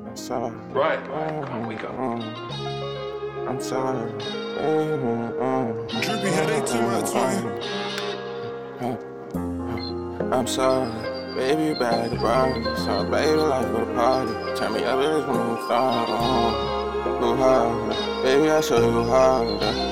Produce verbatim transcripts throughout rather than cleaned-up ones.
I'm sorry. Right. Mm-hmm. Wake up. Mm-hmm. I'm sorry. Mm-hmm. Drippy headache too much, Mm-hmm. I'm sorry. Baby, you bad like a brownie. So baby, life for the party. Turn me up as when we start. Go hard. Baby, I show you go hard.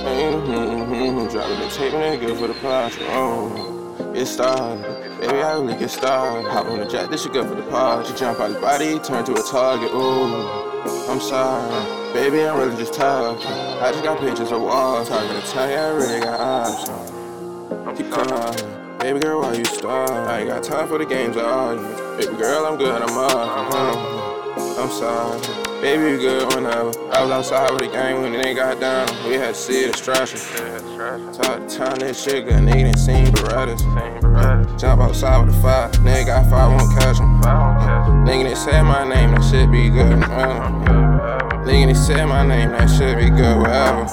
Mm-hmm. Dropping the tape and they good for the project. Oh, get started. Baby, I really get started. Hop on the jet, this shit good for the party. Jump out the body, turn to a target. Ooh, I'm sorry. Baby, I'm really just talking. I just got pictures of walls. Talking to tell you I really got options. Keep calling. Baby girl, why you start? I ain't got time for the games or arguments. Baby girl, I'm good, I'm up. Uh-huh. I'm sorry. Baby, you good whenever. I was outside with the gang when they got down. We had to see the destruction. Talk the town, this shit good. Nigga didn't see Berettas. Jump outside with the fire. Nigga got fire, won't catch him. Nigga didn't say my name, that shit be good. Uh, Nigga didn't say my name, that shit be good, whatever.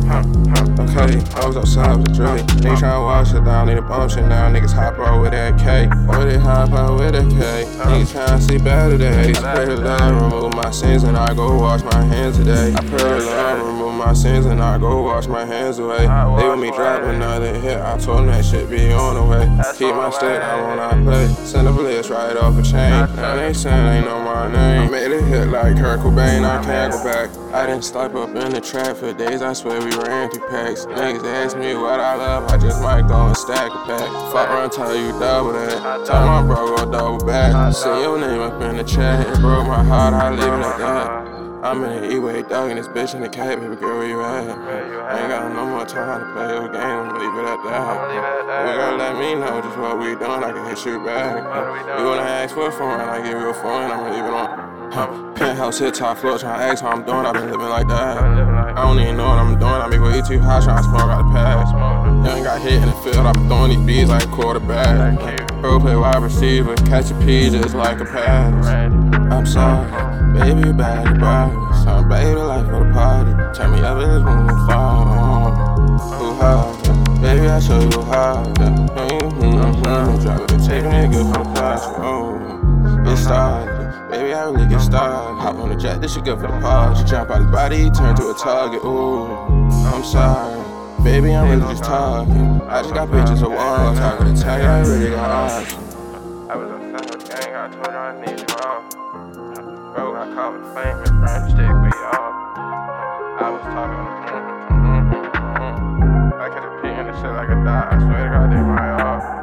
Okay, I was outside with the Dre. Niggas tryna wash it down, need a bump shit now. Niggas hop out with that K. Or they hop out with that K. Niggas tryna see better days. I pray the Lord remove my sins and I go wash my hands today. I pray the Lord remove my sins and I go wash my hands away. They with me dropping another hit. I told them that shit be on the way. Keep my stick, I wanna play. Send a blitz right off a chain. Now they saying they know my name. I made a hit like Kurt Cobain, I can't go back. I didn't stop up in the trap for days, I swear we ran through packs. Niggas ask me what I love, I just might go and stack a pack. Fuck around, tell you double that. Tell my bro go double back. See your name up in the chat, it broke my heart, I leave it at that. I'm in the E-way, dog, and this bitch in the cat, baby girl, where you at? I ain't got no more time to play your game, I'ma leave it at that. You gotta let me know just what we doing, I can hit you back. You wanna ask for a phone, I give you a phone, I'ma leave it on. Huh. Penthouse hit top floor, tryna ask how I'm doing, I been living like that. I don't even know what I'm doing, I be way too high, tryna smoke out the pass. Young got hit in the field, I been throwing these beats like a quarterback. Bro play wide receiver, catch a P just like a pass. I'm sorry, baby, you bad like a brownie. So baby, life for the party. Turn me up as when we fall. Go hard, baby, I show you go hard. Mm-hmm. Drop it, taking it good for the project. Oh, get started. Baby, I really get started. Hop on the jet, this shit good for the party. Jump out the body, turn to a target. Ooh, I'm sorry. Baby, I'm really just talking. I just got pictures of walls. Talking to tell you I really got options. I was outside with the gang, I told her I need you off. Bro, I caught with famous friend, stick we off. I was talking to mm-hmm, mm-hmm, mm-hmm. I could have peed in the shit like a dot. I swear to God, they my off.